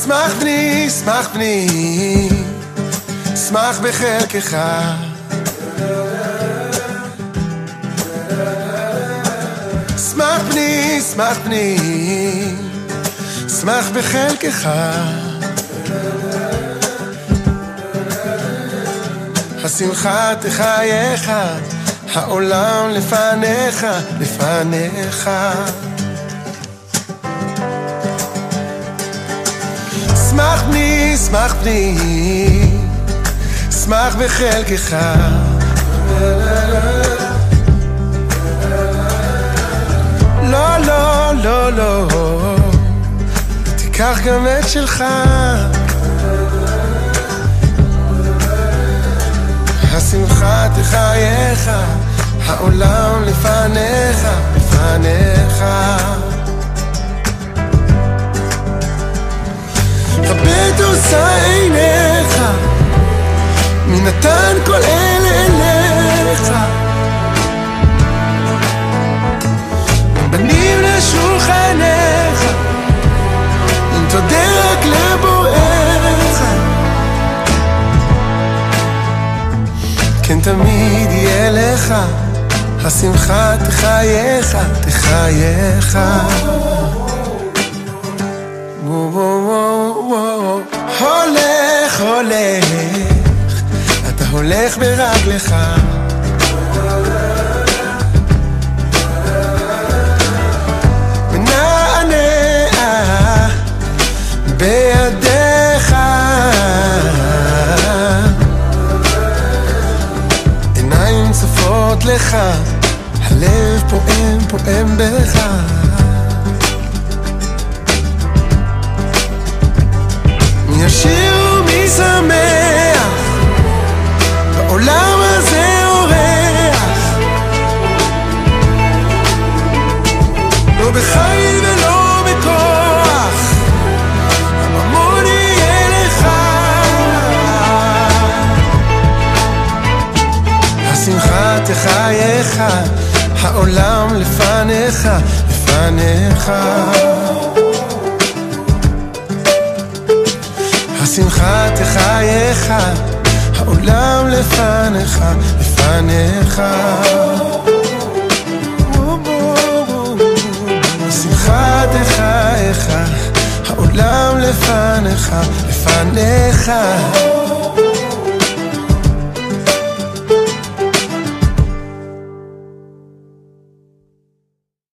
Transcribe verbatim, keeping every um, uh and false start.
שמח בני, שמח בני, שמח בחלקך. שמח בני, שמח בני, שמח בחלקך. השמחה תחייך, העולם לפניך, לפניך. שמח בני, שמח בני, שמח בחלקך. לא, לא, לא, לא, תיקח גם את שלך. השמחה תחייך, העולם לפניך, לפניך. כבד עושה עיניך, מי נתן כל אלה אליך. בנים לשולחניך, אם תודה רק לבואך. כן תמיד יהיה לך, השמחה תחייך, תחייך. הולך, הולך, אתה הולך ברגלך. מנענע בידיך, עיניים צופות לך, הלב פועם, פועם בך. מי ישיר ומי שמח, בעולם הזה אורח. לא בחיל ולא בכוח, הממון יהיה לך. השמחה תחייך, העולם לפניך, לפניך. השמחה תחייך, העולם לפניך, לפניך. השמחה תחייך, העולם לפניך, לפניך.